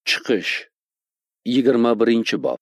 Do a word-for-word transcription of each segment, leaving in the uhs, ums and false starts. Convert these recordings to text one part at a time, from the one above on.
Chiqish yigirma birinchi bob.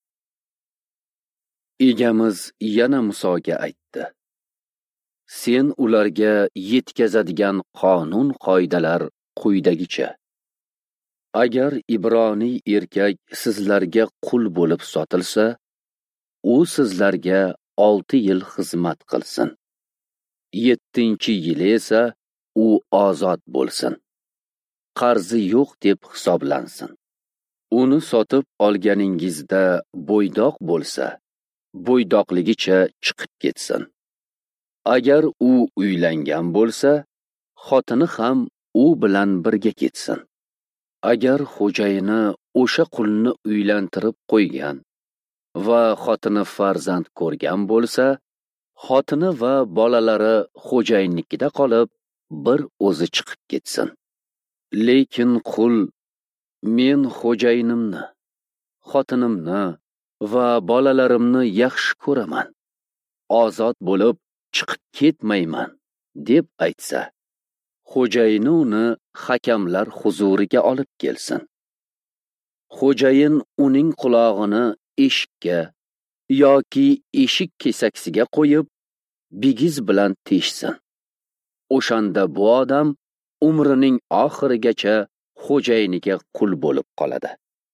Egamiz yana Musoga aytdi: Sen ularga yetkazadigan qonun qoidalar quyidagicha: Agar Ibroniy erkak sizlarga qul bo'lib sotilsa, u sizlarga olti yil xizmat qilsin. yettinchi yili esa u ozod bo'lsin. Qarzi yo'q deb hisoblansin. Uni sotib olganingizda bo'ydoq bo'lsa, bo'ydoqligicha chiqib ketsin. Agar u uylangan bo'lsa, xotini ham u bilan birga ketsin. Agar xo'jayini o'sha qulni uylantirib qo'ygan va xotini farzand ko'rgan bo'lsa, xotini va bolalari xo'jayinnikida qolib, bir o'zi chiqib ketsin. Lekin qul: Men xo'jayinimni, xotinimni va bolalarimni yaxshi ko'raman, ozod bo'lib chiqib ketmayman deb aytsa, xo'jayini uni hakamlar huzuriga olib kelsin. Xo'jayin uning qulog'ini eshikka yoki eshik kesaksiga qo'yib, bigiz bilan teshsin. O'shanda bu odam umrining oxirigacha xo'jayiniga qul bo'lib qoladi.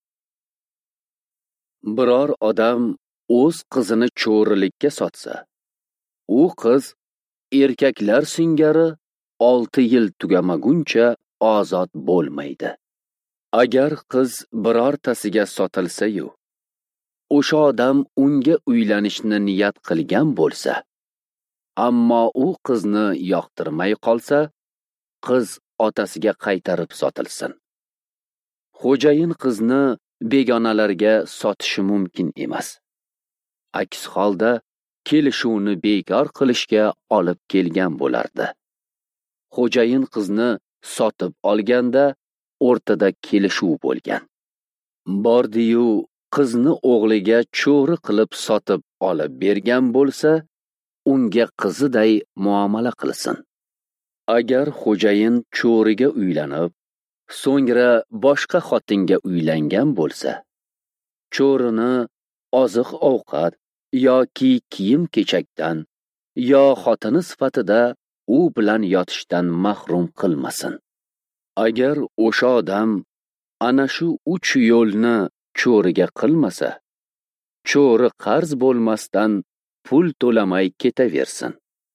Biror odam o'z qizini cho'rilikka sotsa, u qiz erkaklar singari olti yil tugamaguncha ozod bo'lmaydi. Agar qiz birortasiga sotilsa-yu, o'sha odam unga uylanishni niyat qilgan bo'lsa, ammo u qizni yoqtirmay qolsa, qiz otasiga qaytarib sotilsin. Xo'jayin qizni begonalarga sotishi mumkin emas. Aks holda kelishuvni bekor qilishga olib kelgan bo'lardi. Xo'jayin qizni sotib olganda o'rtada kelishuv bo'lgan. Bordi-yu qizni o'g'liga cho'ri qilib sotib olib bergan bo'lsa, unga qiziday muomala qilsin. Agar xo'jayin cho'riga uylanib, so'ngra boshqa xotinga uylangan bo'lsa, cho'rini oziq-ovqat yoki kiyim-kechakdan yo xotini sifatida u bilan yotishdan mahrum qilmasin. Agar o'sha odam ana shu uch yo'lni cho'riga qilmasa, cho'ri qarz bo'lmasdan pul to'lamay ketaversin.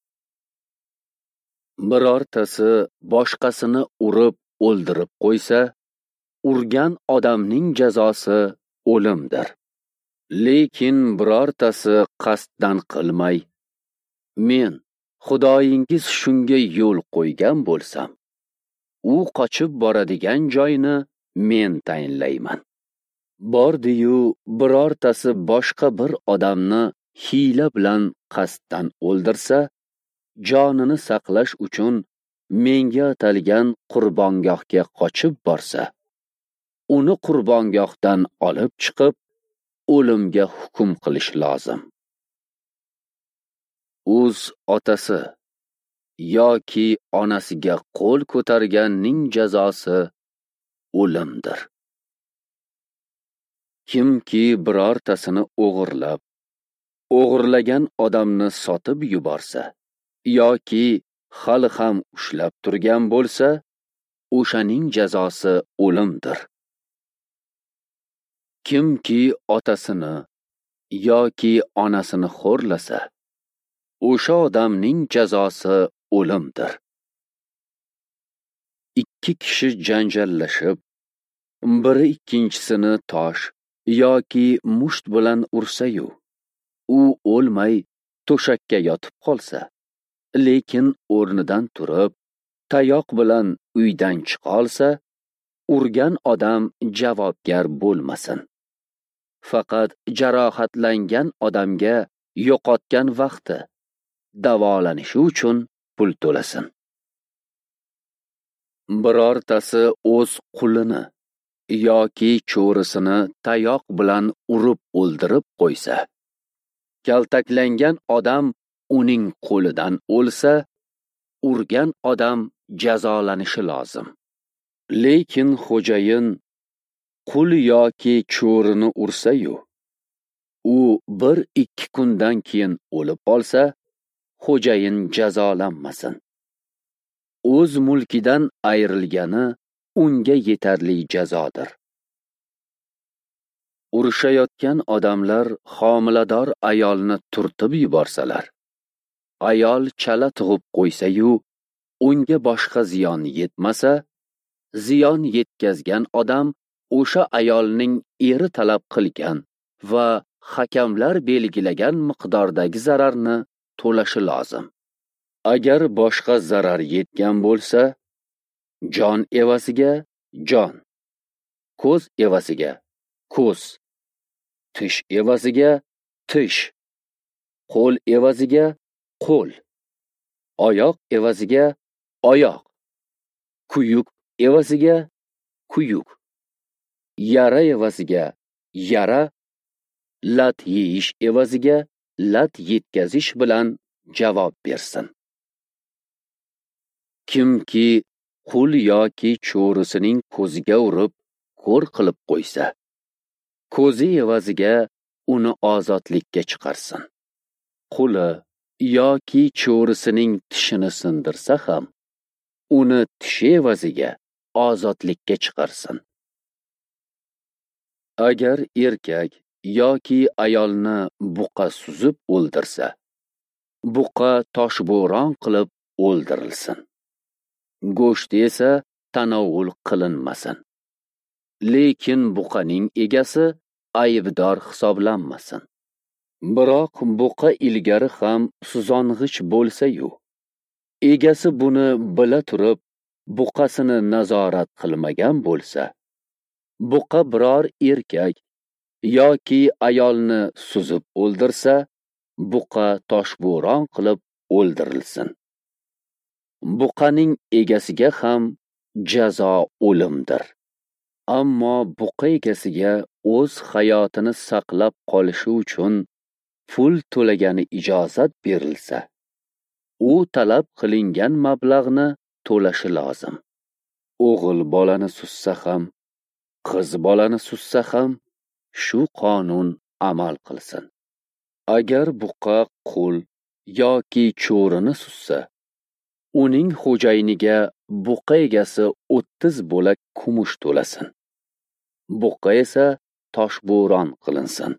Birortasi boshqasini urib o'ldirib qo'ysa, urgan odamning jazosi o'limdir. Lekin birortasi qasddan qilmay, men Xudoyingiz shunga yo'l qo'ygan bo'lsam, u qochib boradigan joyni men tayinlayman. Bordi-yu birortasi boshqa bir odamni hiyla bilan qasddan o'ldirsa, jonini saqlash uchun menga atalgan qurbongohga qochib borsa, uni qurbongohdan olib chiqib, o'limga hukm qilish lozim. O'z otasi yoki onasiga qo'l ko'targanning jazosi o'limdir. Kimki birortasini o'g'irlab, o'g'irlagan odamni sotib yuborsa yoki hali ham ushlab turgan bo'lsa, o'shaning jazosi o'limdir. Kimki otasini yoki onasini xo'rlasa, o'sha odamning jazosi o'limdir. Ikki kishi janjallashib, biri ikkinchisini tosh yoki musht bilan ursa-yu, u o'lmay to'shakka yotib qolsa, lekin o'rnidan turib, tayoq bilan uydan chiqa olsa, urgan odam javobgar bo'lmasin. Faqat jarohatlangan odamga yo'qotgan vaqti davolanishi uchun pul to'lasin. Birortasi o'z qulini yoki cho'risini tayoq bilan urib o'ldirib qo'ysa, kaltaklangan odam uning qo'lidan o'lsa, urgan odam jazolanishi lozim. Lekin xo'jayin qul yoki cho'rini ursa-yu, u bir ikki kundan keyin o'lib qolsa, xo'jayin jazolanmasin. O'z mulkidan ayrilgani unga yetarli jazodir. Urushayotgan odamlar homilador ayolni turtib yuborsalar, ayol chala tug'ib qo'ysa-yu, unga boshqa ziyon yetmasa, ziyon yetkazgan odam o'sha ayolning eri talab qilgan va hakamlar belgilagan miqdordagi zararni to'lashi lozim. Agar boshqa zarar yetgan bo'lsa, jon evaziga jon, ko'z evaziga ko'z, tish evaziga tish, qo'l evaziga qo'l, oyoq evaziga oyoq, kuyuk evaziga kuyuk, yara evaziga yara, lat yeyish evaziga lat yetkazish bilan javob bersin. Kimki qul yoki cho'risining ko'ziga urib, ko'r qilib qo'ysa, ko'zi evaziga uni ozodlikka chiqarsin. Quli yoki cho'risining tishini sindirsa ham, uni tishi evaziga ozodlikka chiqarsin. Agar erkak yoki ayolni buqa suzib o'ldirsa, buqa toshbo'ron qilib o'ldirilsin. Go'shti esa tanovul qilinmasin. Lekin buqaning egasi aybdor hisoblanmasin. Biroq buqa ilgari ham suzong'ich bo'lsa-yu, egasi buni bila turib buqasini nazorat qilmagan bo'lsa, buqa biror erkak yoki ayolni suzib o'ldirsa, buqa toshbo'ron qilib o'ldirilsin. Buqaning egasiga ham jazo o'limdir. Ammo buqa egasiga o'z hayotini saqlab qolishi uchun pul to'lagani ijozat berilsa, u talab qilingan mablag'ni to'lashi lozim. O'g'il bolani suzsa ham, qiz bolani suzsa ham shu qonun amal qilsin. Agar buqa qul yoki cho'rini suzsa, uning xo'jayiniga buqa egasi o'ttiz bo'lak kumush to'lasin. Buqa esa toshbo'ron qilinsin.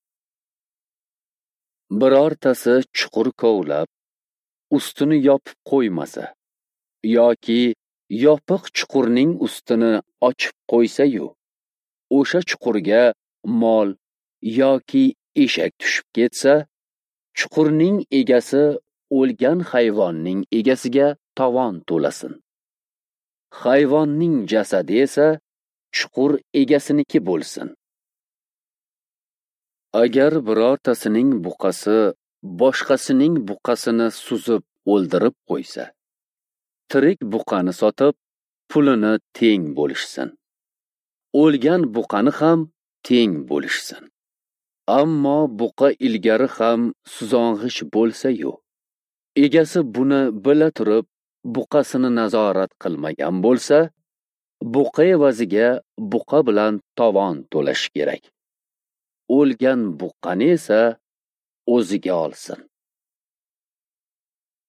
Birortasi chuqur kovlab, ustini yopib qo'ymasa yoki yopiq chuqurning ustini ochib qo'ysa-yu, o'sha chuqurga mol yoki eshak tushib ketsa, chuqurning egasi o'lgan hayvonning egasiga tovon to'lasin. Hayvonning jasadi esa chuqur egasiniki bo'lsin. Agar birortasining buqasi boshqasining buqasini suzib o'ldirib qo'ysa, tirik buqani sotib, pulini teng bo'lishsin. O'lgan buqani ham teng bo'lishsin. Ammo buqa ilgari ham suzong'ich bo'lsa-yu, egasi buni bila turib buqasini nazorat qilmagan bo'lsa, buqa evaziga buqa bilan tovon to'lash kerak. O'lgan buqani esa o'ziga olsin.